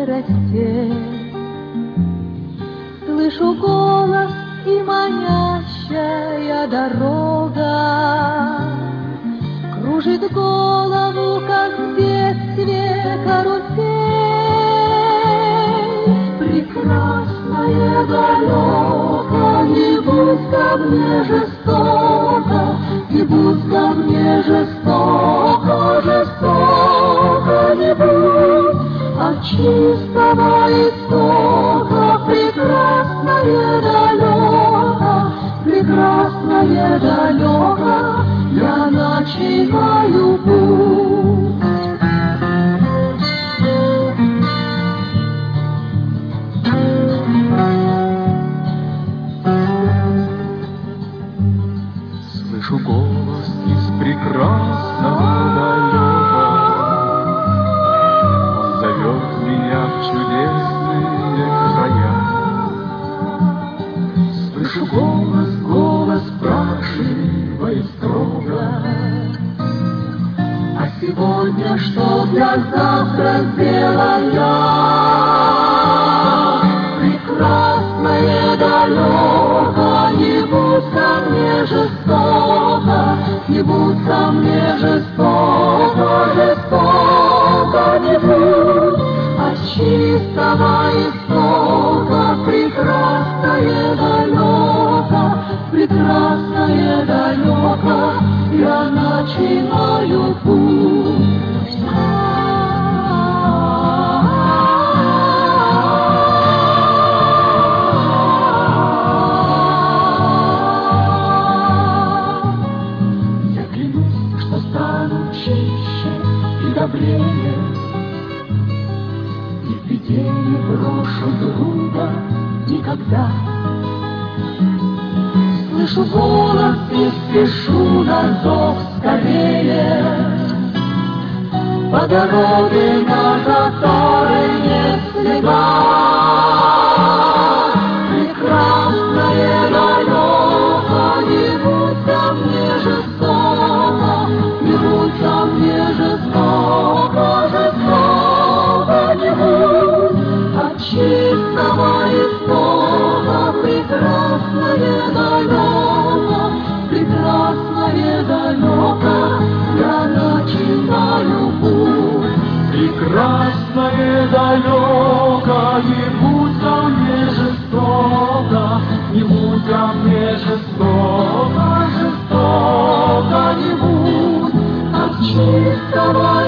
рассвет. Слышу голос и манящая дорога, кружит голову, как в детстве карусель. Прекрасная далеко, не будь ко мне жестоко, не будь ко мне жестоко, жестоко не будь, от чистого истока. Прекрасное далеко, прекрасное далеко, я начинаю путь. Слышу голос из прекрасного далека, он зовет меня в чудесные края. Слышу голос, голос спрашивает строго: а сегодня что для завтра сделал я? Прекрасное далеко, не будь ко мне жестоко, не будь ко мне жестоко, жестоко не будь, от чистого истока. Прекрасное далеко, прекрасное далеко, я начинаю путь. Чище и добрее, и в беде не брошу друга никогда. Слышу голос и спешу на зов скорее, по дороге, на которой нет следа. Прекрасное далеко, не будь ко мне жестоко, не будь ко мне жестоко, жестоко не будь, от чистого истока. Прекрасное далеко, прекрасное далеко, я начинаю путь. Прекрасное далеко, не будь ко мне жестоко, не будь ко мне жестоко, жестоко не будь, от чистого